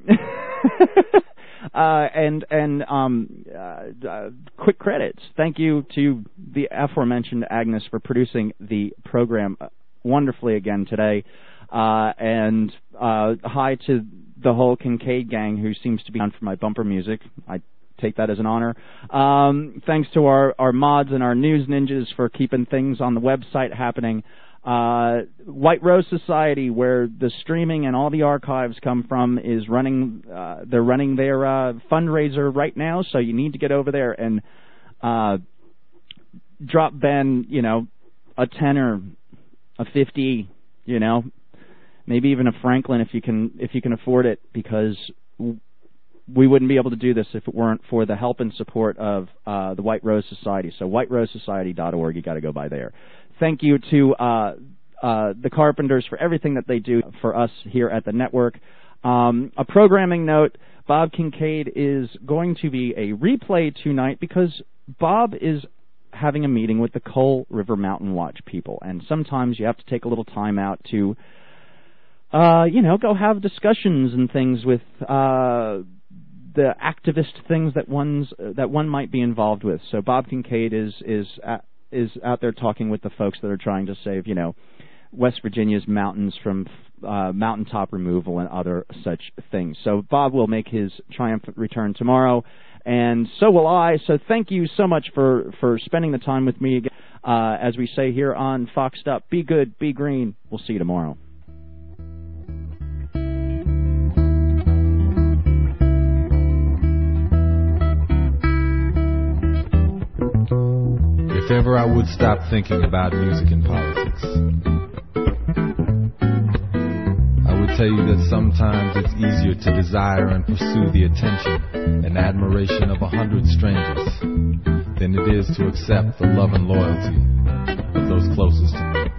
Speaker 8: uh, and and um, uh, uh, quick credits. Thank you to the aforementioned Agnes for producing the program wonderfully again today. Uh, and uh, hi to the whole Kincaid gang who seems to be on for my bumper music. I take that as an honor. Um, thanks to our, our mods and our news ninjas for keeping things on the website happening. Uh, White Rose Society, where the streaming and all the archives come from, is running. Uh, they're running their uh, fundraiser right now, so you need to get over there and uh, drop Ben, you know, a tenner, a fifty, you know. Maybe even a Franklin if you can if you can afford it, because we wouldn't be able to do this if it weren't for the help and support of uh, the White Rose Society. So white rose society dot org, you got to go by there. Thank you to uh, uh, the Carpenters for everything that they do for us here at the network. Um, a programming note: Bob Kincaid is going to be a replay tonight because Bob is having a meeting with the Coal River Mountain Watch people, and sometimes you have to take a little time out to Uh, you know, go have discussions and things with uh, the activist things that one's uh, that one might be involved with. So Bob Kincaid is is at, is out there talking with the folks that are trying to save, you know, West Virginia's mountains from uh, mountaintop removal and other such things. So Bob will make his triumphant return tomorrow, and so will I. So thank you so much for for spending the time with me again. Uh, as we say here on Foxed Up, be good, be green. We'll see you tomorrow.
Speaker 1: If ever I would stop thinking about music and politics, I would tell you that sometimes it's easier to desire and pursue the attention and admiration of a hundred strangers than it is to accept the love and loyalty of those closest to me.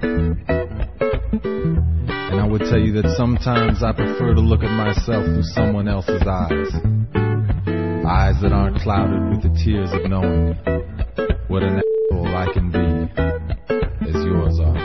Speaker 1: And I would tell you that sometimes I prefer to look at myself through someone else's eyes, eyes that aren't clouded with the tears of knowing what an asshole I can be as yours are.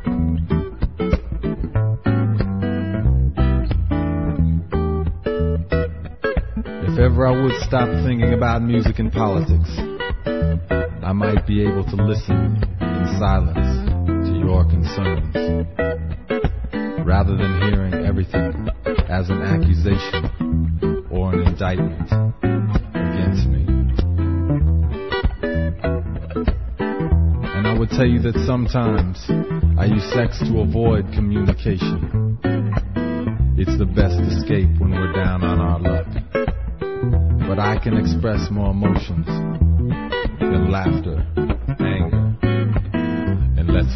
Speaker 1: If ever I would stop thinking about music and politics, I might be able to listen in silence to your concerns, rather than hearing everything as an accusation or an indictment against me. I would tell you that sometimes I use sex to avoid communication. It's the best escape when we're down on our luck. But I can express more emotions than laughter, anger, and let's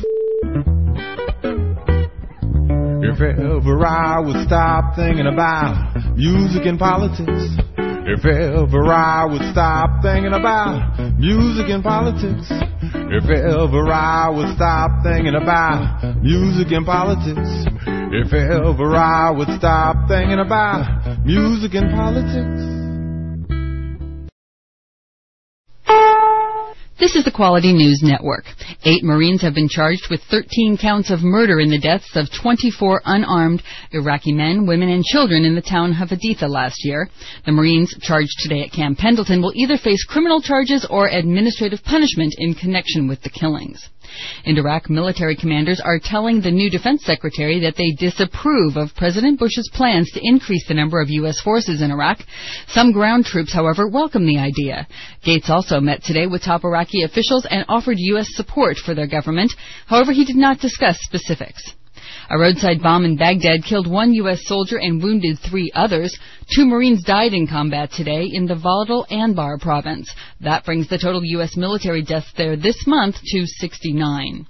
Speaker 1: f- If ever I would stop thinking about music and politics, if ever I would stop thinking about music and politics, if ever I would stop thinking about music and politics, if ever I would stop thinking about music and politics.
Speaker 3: This is the Quality News Network. Eight Marines have been charged with thirteen counts of murder in the deaths of twenty-four unarmed Iraqi men, women, and children in the town of Haditha last year. The Marines charged today at Camp Pendleton will either face criminal charges or administrative punishment in connection with the killings. In Iraq, military commanders are telling the new defense secretary that they disapprove of President Bush's plans to increase the number of U S forces in Iraq. Some ground troops, however, welcome the idea. Gates also met today with top Iraqi officials and offered U S support for their government. However, he did not discuss specifics. A roadside bomb in Baghdad killed one U S soldier and wounded three others. Two Marines died in combat today in the volatile Anbar province. That brings the total U S military deaths there this month to sixty-nine.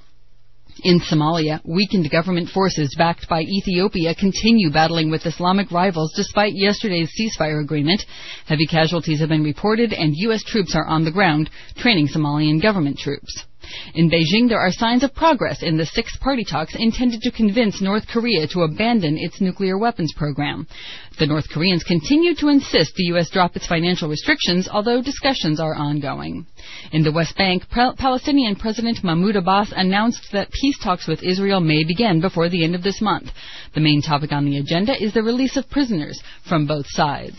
Speaker 3: In Somalia, weakened government forces backed by Ethiopia continue battling with Islamic rivals despite yesterday's ceasefire agreement. Heavy casualties have been reported and U S troops are on the ground training Somalian government troops. In Beijing, there are signs of progress in the six-party talks intended to convince North Korea to abandon its nuclear weapons program. The North Koreans continue to insist the U S drop its financial restrictions, although discussions are ongoing. In the West Bank, Pal- Palestinian President Mahmoud Abbas announced that peace talks with Israel may begin before the end of this month. The main topic on the agenda is the release of prisoners from both sides.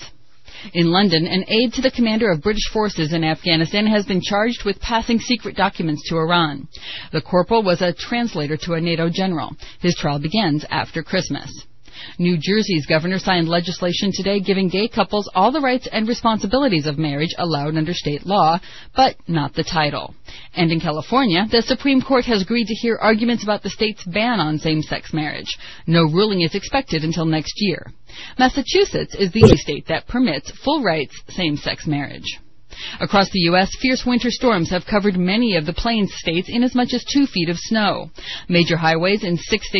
Speaker 3: In London, an aide to the commander of British forces in Afghanistan has been charged with passing secret documents to Iran. The corporal was a translator to a NATO general. His trial begins after Christmas. New Jersey's governor signed legislation today giving gay couples all the rights and responsibilities of marriage allowed under state law, but not the title. And in California, the Supreme Court has agreed to hear arguments about the state's ban on same-sex marriage. No ruling is expected until next year. Massachusetts is the only state that permits full-rights same-sex marriage. Across the U S, fierce winter storms have covered many of the plains states in as much as two feet of snow. Major highways in six states